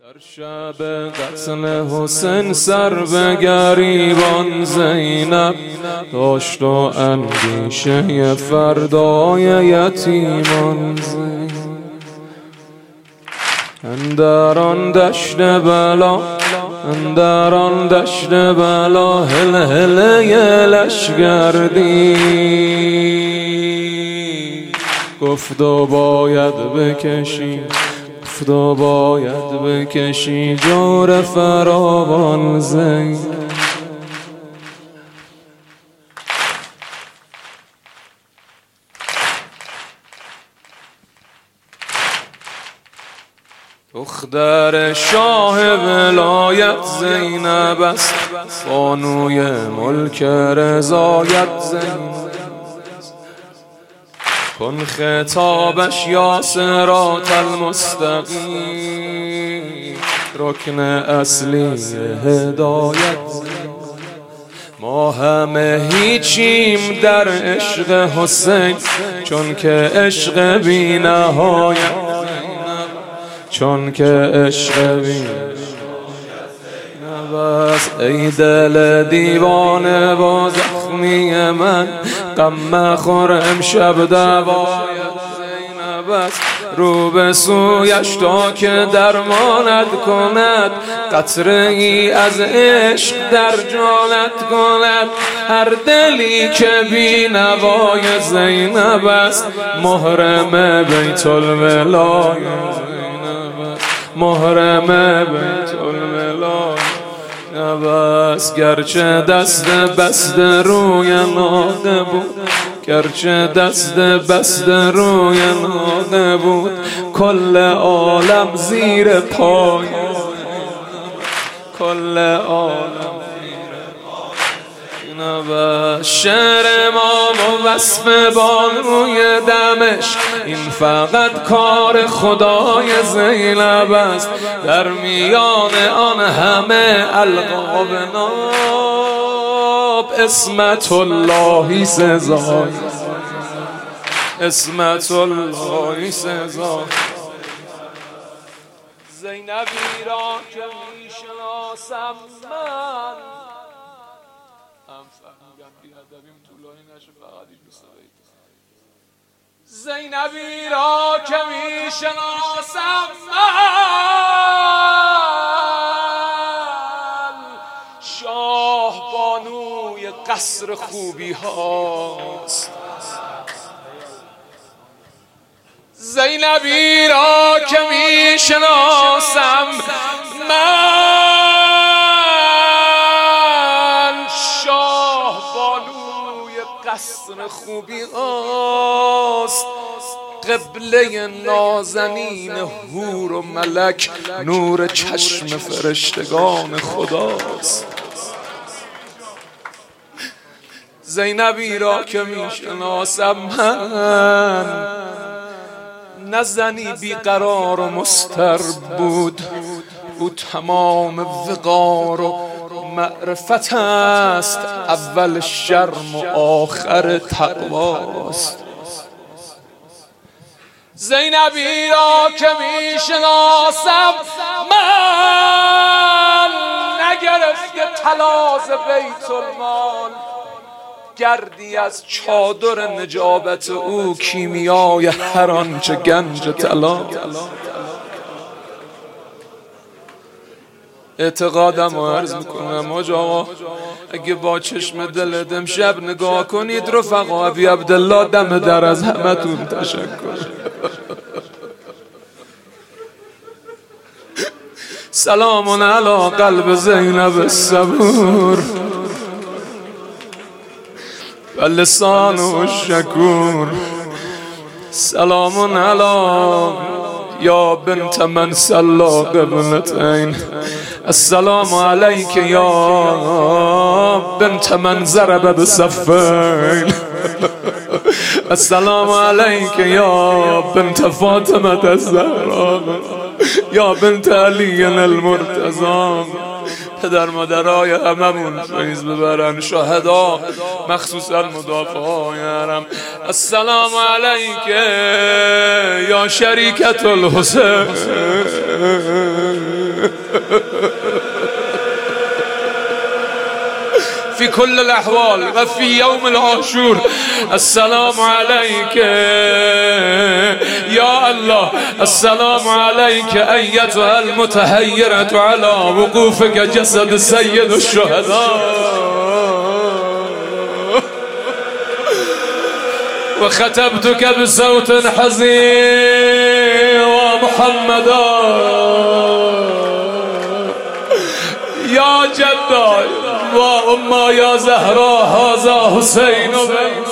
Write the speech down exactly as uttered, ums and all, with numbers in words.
در شب قتل حسین سر به گریبان زینب داشت و اندیشه فردای یتیمان زینب. اندر آن دشت بلا اندر آن دشت بلا هل هل لشگردی گفت و باید بکشی گفت و باید بکشی جور فراوان زین. دختر شاه ولایت زینب است بانوی ملک رضایت زینب. کن خطابش یا صراط المستقیم رکن اصلی هدایت. ما همه هیچیم در عشق حسین چون که عشق بی نهایت چون که عشق بی نبست. ای دل دیوانه و زخمی من غم مخور امشب دوایت زینب است. رو به سویش تا که درمانت کند قطره ای از عشق در جانت کند. هر دلی که بی نوای زینب است محرم بیت الولایت محرم بیت الولایت نبست. گرچه دست بست روی ناده بود گرچه دست بست روی ناده بود کل عالم زیر پای کل عالم شعر ما و وصف بانوی دمشق این فقط کار خدای زینب است. در میان آن همه القاب ناب اسمت اللهی سزای اسمت اللهی سزای. زینبی را که میشناسم من هم فهمیدم بیادبیم طولانی نشه فقط این بیست دقیقه. زینبی را که میشناسم من شاه بانوی قصر خوبی هاست. زینبی را که میشناسم من قصر خوبی هاست. قبله نازنین حور و ملک نور چشم فرشتگان خداست. زینبی را که میشناسم من نه زنی بیقرار و مستر بود او تمام وقار و معرفت است اول شرم و آخر تقواست. زینبی را که میشناسم من نگرفته طلا ز بیت المال گردی از چادر نجابت او کیمیای هر آنچه گنج طلا. اعتقادم رو عرض میکنم حاج آقا اگه با چشم دل امشب نگاه کنید رفقا ابی عبدالله دم در از همتون تشکر. سلام علی قلب زینب الصبور و لسان الشکور. سلام علی یا بنت من صلا قبلتین. السلام علیک یا بنت من ضرب بصفین. السلام علیک یا بنت فاطمه الزهراء یا بنت علی المرتضی. پدر مادرای هممون فیض ببرن، شهدا مخصوصا مدافعای حرم. السلام علیک یا شریکت الحسین في كل الأحوال وفي يوم العاشور. السلام عليك يا الله، السلام عليك أيتها المتحيرة على وقوفك جسد سيد الشهداء. وختمتك بصوت حزين ومحمدا يا جداي وأما يا زهراء هذا حسين